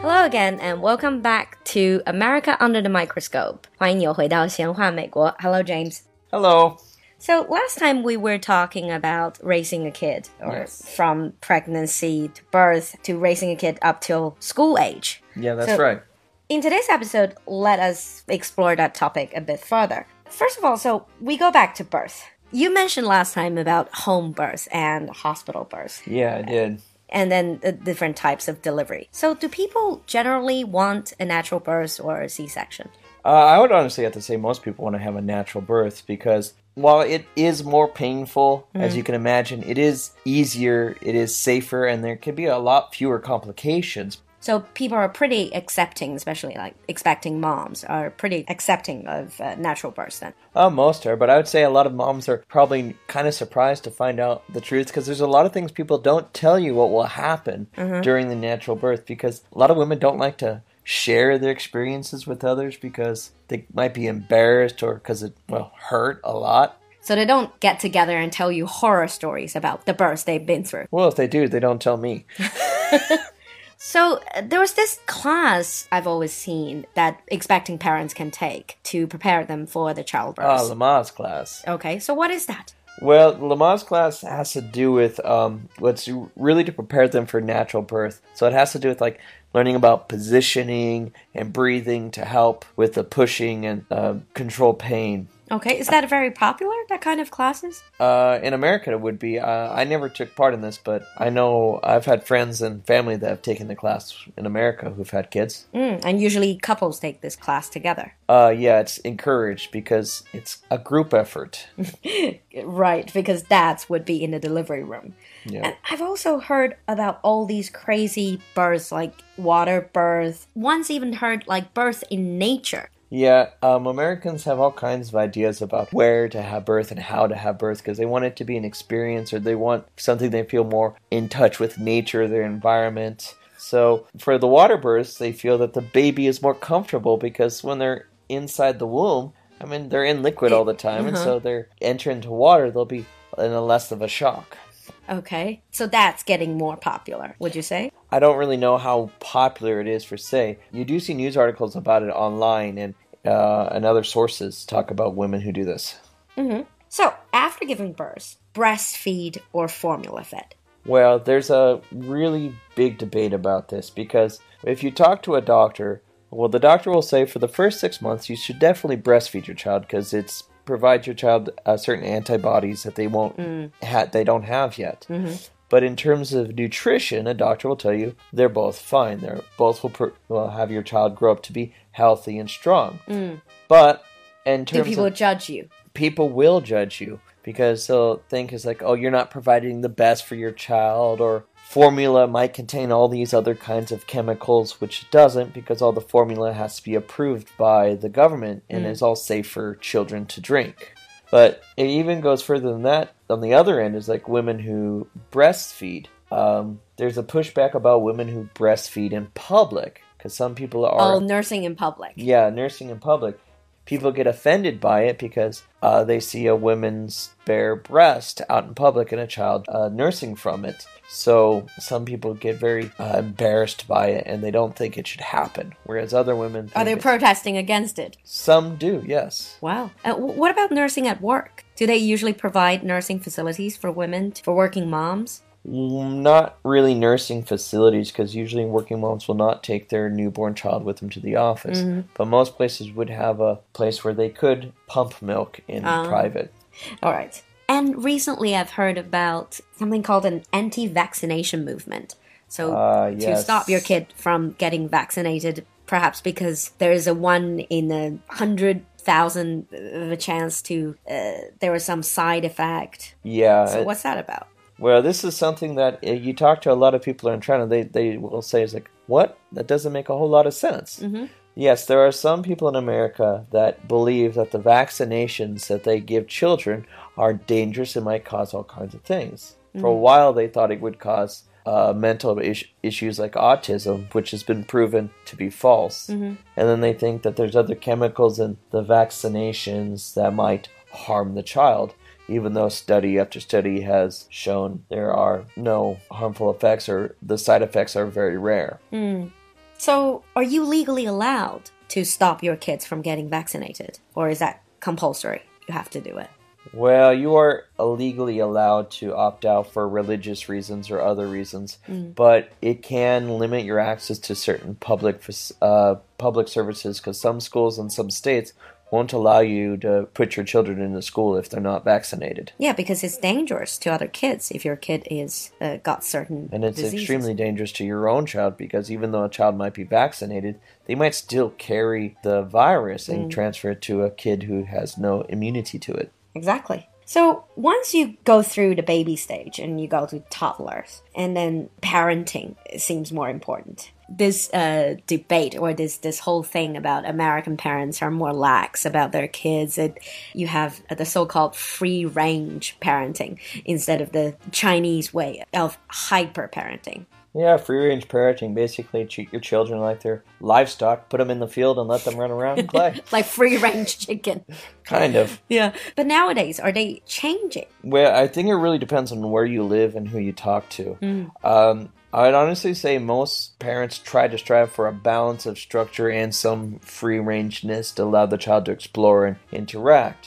Hello again and welcome back to America Under the Microscope. 欢迎你又回到闲话美国. Hello, James. Hello. So last time we were talking about raising a kid, or from pregnancy to birth to raising a kid up till school age. Yeah, that's right. In today's episode, let us explore that topic a bit further. First of all, so we go back to birth. You mentioned last time about home birth and hospital birth. Yeah, I did. And then the different types of delivery. So do people generally want a natural birth or a C-section? I would honestly have to say most people want to have a natural birth because while it is more painful, as you can imagine, it is easier, it is safer, and there can be a lot fewer complications. So people are pretty accepting, especially like expecting moms, are pretty accepting of natural births then? Most are, but I would say a lot of moms are probably kind of surprised to find out the truth because there's a lot of things people don't tell you what will happen during the natural birth because a lot of women don't like to share their experiences with others because they might be embarrassed or because it, hurt a lot. So they don't get together and tell you horror stories about the births they've been through? Well, if they do, they don't tell me. So there was this class I've always seen that expecting parents can take to prepare them for the childbirth. Lamaze class. Okay, so what is that? Well, Lamaze class has to do with what's really to prepare them for natural birth. So it has to do with like learning about positioning and breathing to help with the pushing and control pain. Okay, is that very popular, that kind of classes? In America it would be. I never took part in this, but I know I've had friends and family that have taken the class in America who've had kids. And usually couples take this class together. Yeah, it's encouraged because it's a group effort. Right, because dads would be in the delivery room. Yeah. And I've also heard about all these crazy births, like water birth. Once even heard like birth in nature. Yeah, Americans have all kinds of ideas about where to have birth and how to have birth because they want it to be an experience or they want something they feel more in touch with nature, their environment. So for the water births, they feel that the baby is more comfortable because when they're inside the womb, I mean, they're in liquid all the time, and so they're entering into water, they'll be in a less of a shock. Okay, so that's getting more popular, would you say? I don't really know how popular it is for say. You do see news articles about it online, and other sources talk about women who do this. So, after giving birth, breastfeed or formula fed? Well, there's a really big debate about this because if you talk to a doctor, well, the doctor will say for the first 6 months you should definitely breastfeed your child because it's provides your child certain antibodies that they they don't have yet. But in terms of nutrition, a doctor will tell you they're both fine. They're both will have your child grow up to be healthy and strong. But in terms do people judge you? People will judge you because they'll think it's like, oh, you're not providing the best for your child, or formula might contain all these other kinds of chemicals, which it doesn't because all the formula has to be approved by the government and is all safe for children to drink. But it even goes further than that. On the other end is like women who breastfeed. There's a pushback about women who breastfeed in public because some people are... Oh, nursing in public. Yeah, nursing in public. People get offended by it because they see a woman's bare breast out in public and a child nursing from it. So some people get very embarrassed by it and they don't think it should happen. Whereas other women... Are they protesting against it? Some do, yes. Wow. What about nursing at work? Do they usually provide nursing facilities for women, for working moms? Not really nursing facilities because usually working moms will not take their newborn child with them to the office. But most places would have a place where they could pump milk in private. All right. And recently I've heard about something called an anti-vaccination movement. So to stop your kid from getting vaccinated, perhaps because there is a 1 in 100,000 of a chance to there was some side effect. Yeah. So what's that about? Well, this is something that you talk to a lot of people in China, they will say, it's like, what? That doesn't make a whole lot of sense. Yes, there are some people in America that believe that the vaccinations that they give children are dangerous and might cause all kinds of things. For a while, they thought it would cause mental issues like autism, which has been proven to be false. And then they think that there's other chemicals in the vaccinations that might harm the child, even though study after study has shown there are no harmful effects or the side effects are very rare. So, are you legally allowed to stop your kids from getting vaccinated? Or is that compulsory? You have to do it. Well, you are legally allowed to opt out for religious reasons or other reasons, but it can limit your access to certain public services because some schools in some states won't allow you to put your children into school if they're not vaccinated. Yeah, because it's dangerous to other kids if your kid is got certain And it's diseases. extremely dangerous to your own child because even though a child might be vaccinated, they might still carry the virus and transfer it to a kid who has no immunity to it. Exactly. So once you go through the baby stage and you go to toddlers, and then parenting seems more important. This debate or this whole thing about American parents are more lax about their kids. You have the so-called free-range parenting instead of the Chinese way of hyper-parenting. Yeah, free-range parenting. Basically, treat your children like they're livestock, put them in the field and let them run around and play. Like free-range chicken. Kind of. Yeah. But nowadays, are they changing? Well, I think it really depends on where you live and who you talk to. I'd honestly say most parents try to strive for a balance of structure and some free-rangeness to allow the child to explore and interact.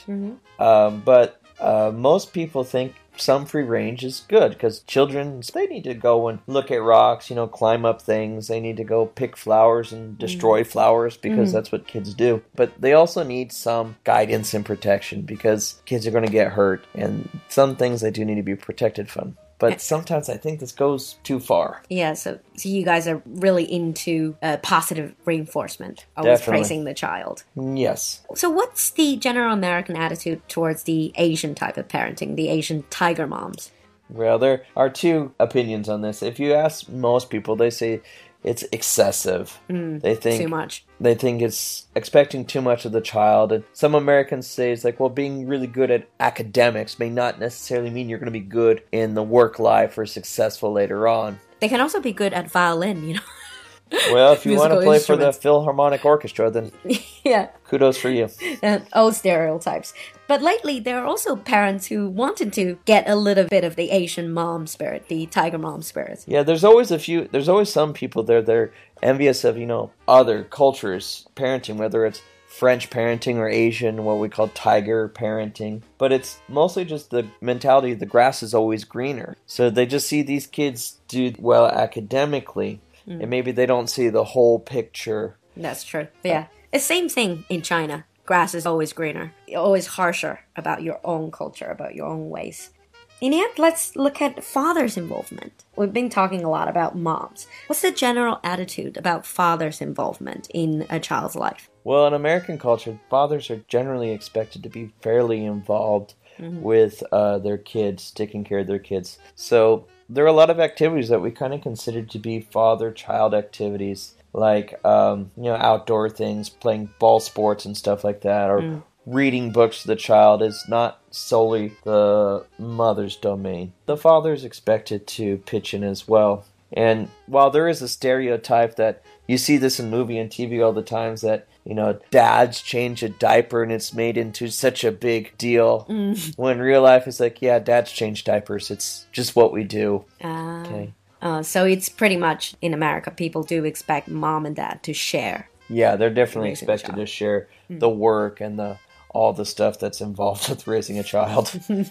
But most people think some free range is good because children, they need to go and look at rocks, climb up things. They need to go pick flowers and destroy flowers because that's what kids do. But they also need some guidance and protection because kids are going to get hurt and some things they do need to be protected from. But sometimes I think this goes too far. Yeah, so you guys are really into positive reinforcement, always praising the child. Yes. So what's the general American attitude towards the Asian type of parenting, the Asian tiger moms? Well, there are two opinions on this. If you ask most people, they say it's excessive. They think too much. They think it's expecting too much of the child. And some Americans say it's like, well, being really good at academics may not necessarily mean you're going to be good in the work life or successful later on. They can also be good at violin, Well, if you want to play for the Philharmonic Orchestra, then kudos for you. Old stereotypes. But lately, there are also parents who wanted to get a little bit of the Asian mom spirit, the tiger mom spirit. Yeah, there's always some people there that are envious of, other cultures' parenting, whether it's French parenting or Asian, what we call tiger parenting. But it's mostly just the mentality the grass is always greener. So they just see these kids do well academically. And maybe they don't see the whole picture. That's true. Yeah. The same thing in China. Grass is always greener. You're always harsher about your own culture, about your own ways. In the end, let's look at father's involvement. We've been talking a lot about moms. What's the general attitude about father's involvement in a child's life? Well, in American culture, fathers are generally expected to be fairly involved with their kids, taking care of their kids. So there are a lot of activities that we kind of consider to be father-child activities, like outdoor things, playing ball sports and stuff like that, or reading books to the child is not solely the mother's domain. The father is expected to pitch in as well. And while there is a stereotype that you see this in movie and TV all the times that, dads change a diaper and it's made into such a big deal. When real life is like, yeah, dads change diapers. It's just what we do. Okay. So it's pretty much, in America, people do expect mom and dad to share. Yeah, they're definitely expected to share the work and all the stuff that's involved with raising a child.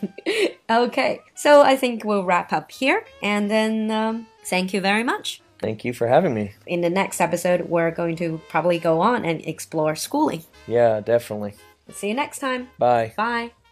Okay, so I think we'll wrap up here. And then thank you very much. Thank you for having me. In the next episode, we're going to probably go on and explore schooling. Yeah, definitely. See you next time. Bye. Bye.